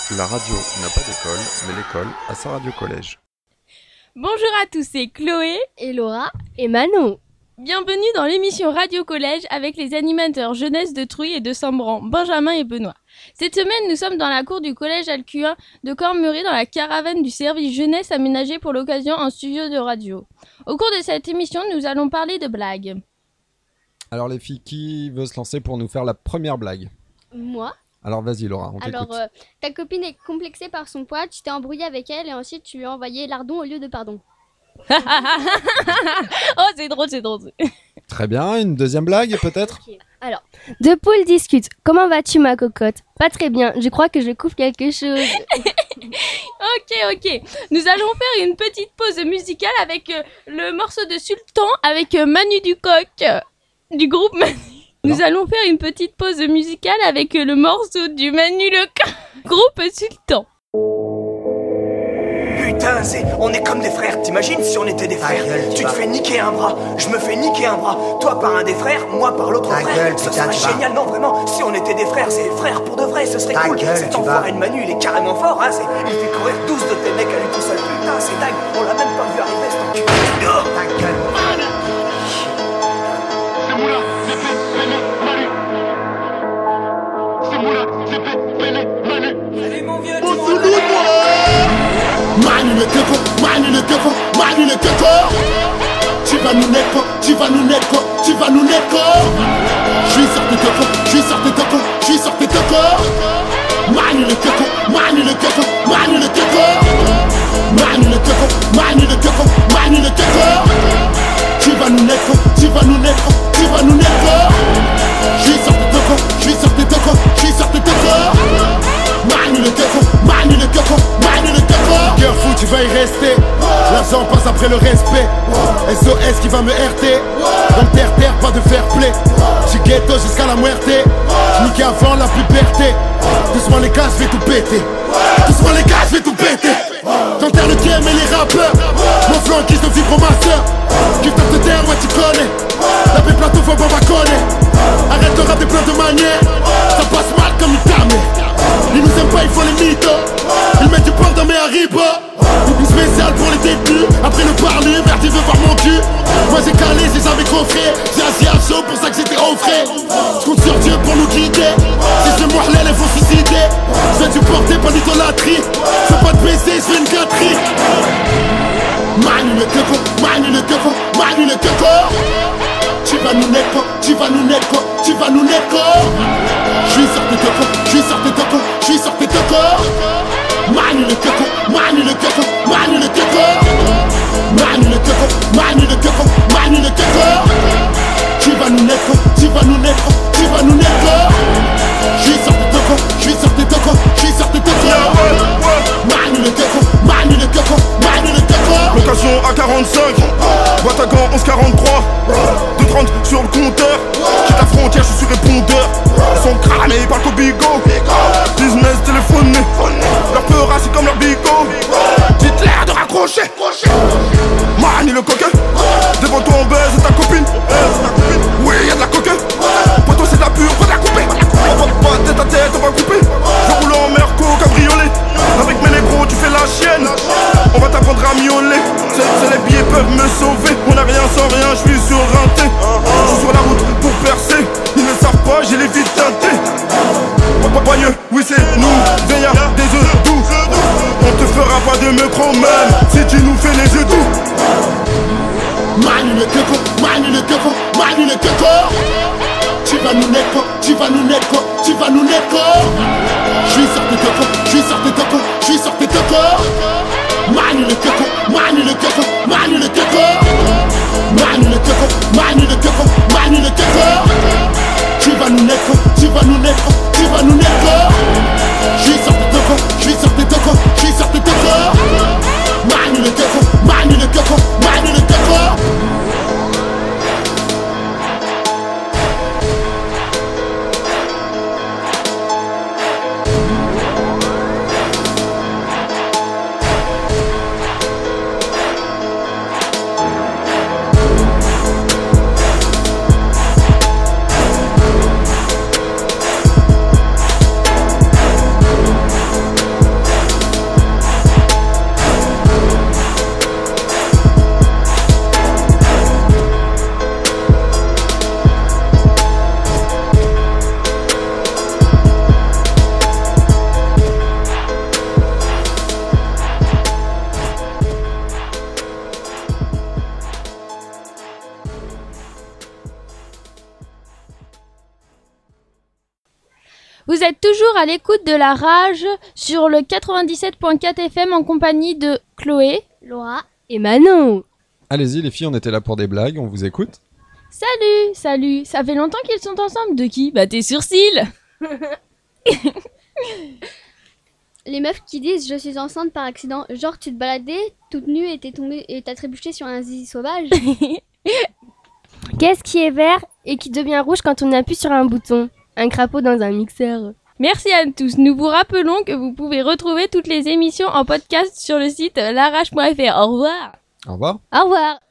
La radio n'a pas d'école, mais l'école a sa radio-collège. Bonjour à tous, c'est Chloé et Laura et Manon. Bienvenue dans l'émission Radio Collège avec les animateurs jeunesse de Trouy et de Saint-Bran, Benjamin et Benoît. Cette semaine, nous sommes dans la cour du collège Alcuin de Cormery dans la caravane du service jeunesse aménagé pour l'occasion en studio de radio. Au cours de cette émission, nous allons parler de blagues. Alors les filles, qui veut se lancer pour nous faire la première blague ? Moi. Alors vas-y Laura, on t'écoute. Alors, ta copine est complexée par son poids, tu t'es embrouillé avec elle et ensuite tu lui as envoyé lardon au lieu de pardon. Oh, c'est drôle, c'est drôle. Très bien, une deuxième blague peut-être ? Okay. Alors, deux poules discutent. Comment vas-tu ma cocotte ? Pas très bien, je crois que je couvre quelque chose. Ok. Nous allons faire une petite pause musicale avec le morceau de Sultan avec Manu Ducoq du groupe Manu. Nous allons faire une petite pause musicale avec le morceau du Manu Lecoq, groupe Sultan. Putain, on est comme des frères, t'imagines si on était des frères? Tu te fais niquer un bras, je me fais niquer un bras. Toi par un des frères, moi par l'autre frère. Ce serait génial, non vraiment, si on était des frères, c'est frères pour de vrai, ce serait cool. Cet enfoiré de Manu, il est carrément fort, hein. Il fait courir 12 de tes mecs à lui tout seul. Putain, c'est dingue, on l'a même pas vu arriver, cet enculé. Oh, ta gueule. C'est Moula, c'est Manu. C'est Moula, c'est Manu. Allez mon vieux, Manu le coco, Manu le coco. Tu vas nous netko. J'suis sorti coco. Manu le coco. Tu vas nous netko. J'suis sorti coco. Manu le coco. Cœur fou, tu vas y rester. L'argent passe après le respect. SOS qui va me RT. Dans le terre, pas de fair play. J'suis ghetto jusqu'à la muerte. J'nique avant la puberté. Doucement les gars, j'vais tout péter. J'enterre le game et les rappeurs. Mon flanc qui se vivre ma soeur. Qui tape de terre, ouais tu connais. La paix plateau, faut bon connaît. Arrête de rapper plein de manières. Ça passe mal comme une tamée. Ils nous aiment pas, il faut les mythos. Ils mettent du porc dans mes haribots. Une spéciale pour les détenus. Après le parlu, merde il veut voir mon cul. Moi j'ai calé, j'ai jamais coffré. J'ai assis à chaud, pour ça que j'étais au frais. J'compte sur Dieu pour nous guider. Si je fais moirler, les vont suicider. J'fais du porter, pas d'idolâtrie. J'fais pas de baiser, j'fais une gâterie. Manu le coco. Tu vas nous netko. J'suis sorti coco. Manu le coco. Tu vas nous netko. J'suis sorti coco. Manu le coco. Location à 45, boîte à gants 1143, 2,30 sur le compteur. Quitte la frontière, je suis répondeur. Ils sont cramés par le bigot. Business téléphoné, leur peur c'est comme leur bigot. Dites-leur de raccrocher. Manu le coquin, devant toi on baise ta copine. Oui, y'a de la coquin. Pour toi c'est de la pure, pas de la couper. On va pas tête à tête, on va couper. Je roule en merco, cabriolet. Avec mes négros tu fais la chienne. On va t'apprendre à miauler. C'est les billets peuvent me sauver. On a rien sans rien, je suis sur un thé. Je suis sur la route pour percer. Ils ne savent pas, j'ai les vides teintées. Poigneux, oui c'est nous. Veillard, des œufs doux. On te fera pas de micro même si tu nous fais les yeux doux. Manu le coco. Tu vas nous netko. J'suis sorti coco. Manu le coco. Tu vas nous netko. J'suis sorti coco. Manu le coco. Vous êtes toujours à l'écoute de La Rage sur le 97.4 FM en compagnie de Chloé, Laura et Manon. Allez-y les filles, on était là pour des blagues, on vous écoute. Salut, ça fait longtemps qu'ils sont ensemble. De qui? Bah tes sourcils. Les meufs qui disent je suis enceinte par accident, genre tu te baladais toute nue et t'es tombée et t'as trébuché sur un zizi sauvage. Qu'est-ce qui est vert et qui devient rouge quand on appuie sur un bouton? Un crapaud dans un mixeur. Merci à tous. Nous vous rappelons que vous pouvez retrouver toutes les émissions en podcast sur le site larage.fr. Au revoir. Au revoir. Au revoir.